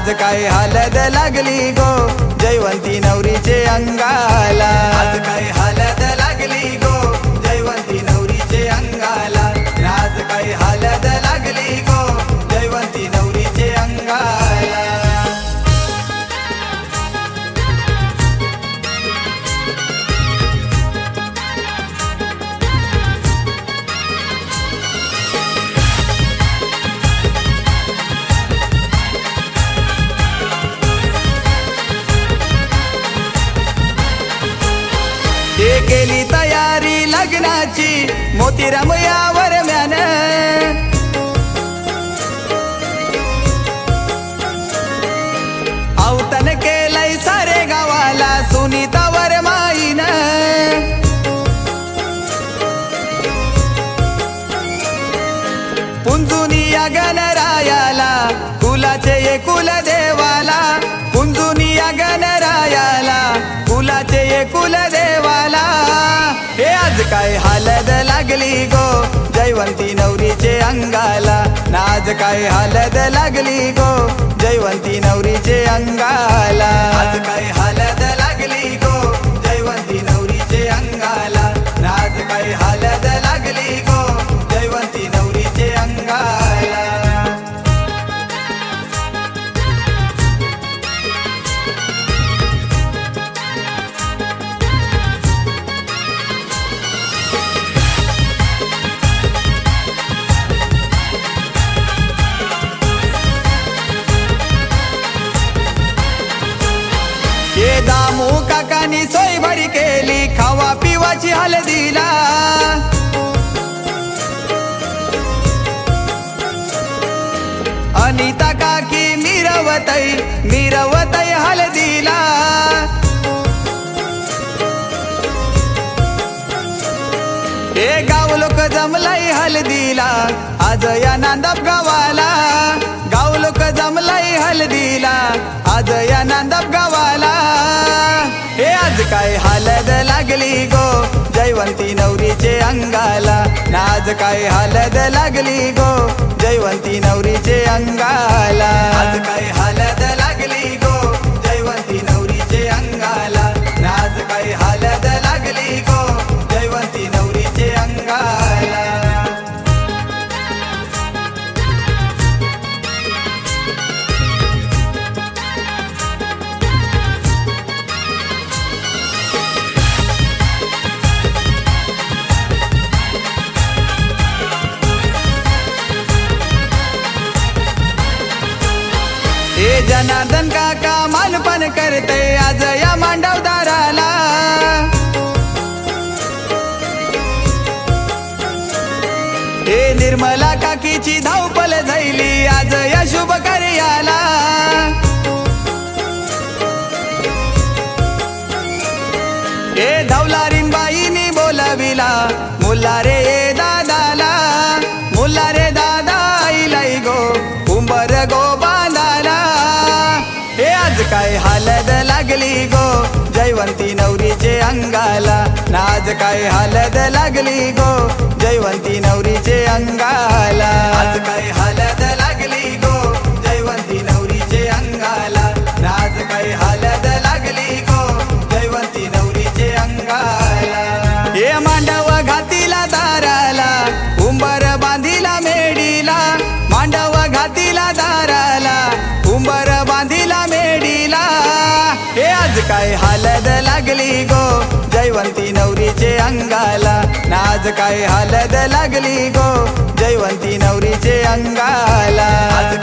आज काय हळद लागली गो जयवंती नवरीचे अंगाला। आज काय हळद लागली गो जयवंती नवरीचे अंगाला। आज काय हळद लागली गो जयवंती नवरीचे अंगाला। हे केली तयारी लग्नाची मोतीराम यावर म्यान। आवतन केलंय सारे गावाला सुनीतावर माईन। पुंजुनी या गणरायाला कुलाचे ये कुल देवाला। पुंजुनी या गणरायाला कुलाचे ये कुल देवाला। हे आज काय हळद लागली गो जयवंती नवरीचे अंगाला। आज काय हळद लागली गो जयवंती नवरीचे अंगाला। आज काय हळद लागली गो जयवंती नवरीचे अंगाला। आज काय हळद लागली गो जयवंती नवरीचे अंगाला। ये दामू काकानी सोय बरी केली खावा पिवाची हळदीला। अनिता काकी मिरवतई हळदीला। हे गाव लोक जमलाई हळदीला आज या नांदप गावाला। गाव लोक जमलाई हळदीला आज या नांदप गावाला। हे आज काय हळद लागली गो जयवंती नवरीचे अंगाला। आज काय हळद लागली गो जयवंती नवरीचे अंगाला। आज काय हळद लागली गो जयवंती नवरीचे अंगाला। आज काय हळद लागली गो जयवंती नवरीचे अंगाला। हे जनार्दन काका मानपण करते आज या मांडवदाराला। हे निर्मला काकीची धावपल झाली आज या शुभ कार्याला। हे धवलारीन बाईनी बोलविला मुल्लारे दादाला। मुल्लारे दादा आईलाई गो उंबर गो बांधाला। हे आज काय हळद लागली गो जयवंती नवरीचे अंगाला। आज काय हळद लागली गो जयवंती नवरीचे अंगाला। आज काय हळद लागली गो जयवंती नवरीचे अंगाला। आज काय हळद लागली गो जयवंती नवरीचे अंगाला। हे मांडव घातीला दाराला उंबर बांधिला मेडीला। मांडव घातीला दाराला उंबर बांधिला मेडीला। हे आज काय हळद लागली गो जयवंती नवरीचे अंगाला। आज काय हळद लागली गो जयवंती नवरीचे अंगाला। आज